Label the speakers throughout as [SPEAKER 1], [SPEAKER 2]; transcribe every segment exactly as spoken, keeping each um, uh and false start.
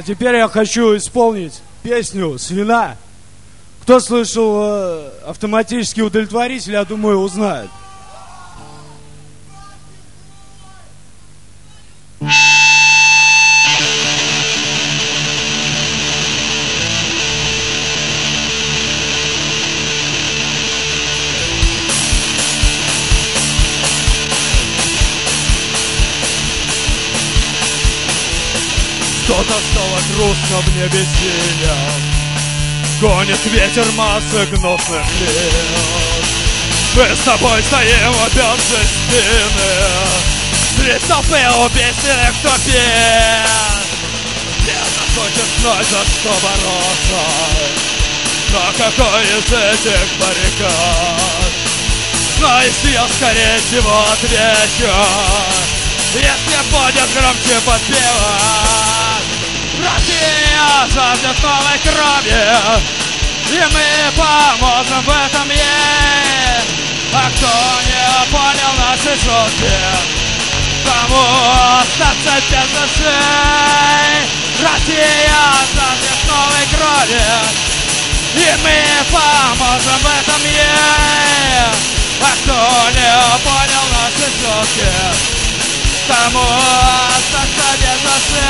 [SPEAKER 1] А теперь я хочу исполнить песню «Свина». Кто слышал э, автоматический удовлетворитель, я думаю, узнает.
[SPEAKER 2] Кто-то снова грустно в небе синем гонит ветер массы гнусных лет. Мы с тобой стоим опять за стены средь толпы убийственных, кто пьет. Бедно хочет знать, за что бороться, но какой из этих баррикад? Но если я скорее всего отвечу, если будет громче подпевать. Россия жаждет новой крови, и мы поможем в этом ей. А кто не понял наши шутки, тому остаться без души. Россия жаждет новой крови, и мы поможем в этом ей. А кто не понял наши шутки, тому остаться без души.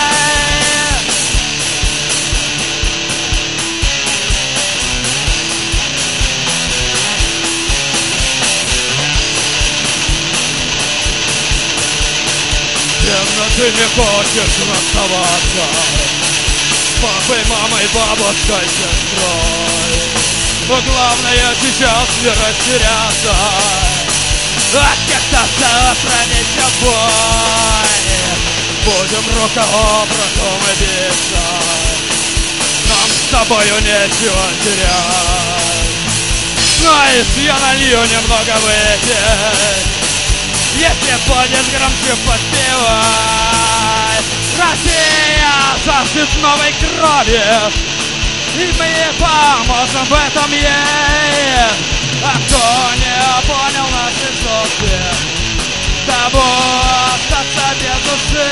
[SPEAKER 2] Темно, ты не хочешь расставаться с папой, мамой, бабушкой, сестрой. Но главное сейчас не растеряться, отказаться, охранить собой. Будем рука об руку биться, нам с тобою нечего терять. Но если я налью немного выпить, если будешь громче подпевать. Россия жаждет новой крови, и мы поможем в этом ей. А кто не понял наши шутки, тому остаться без души.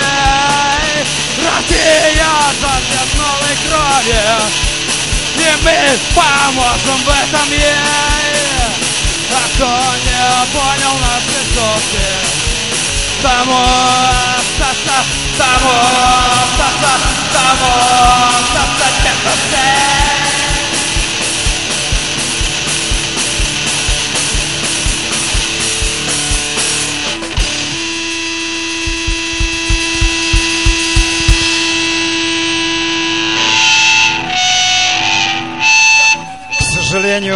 [SPEAKER 2] Россия жаждет новой крови, и мы поможем в этом ей. А кто не понял наши шутки, тому остаться, тому остаться, тому остаться без души.
[SPEAKER 1] К сожалению,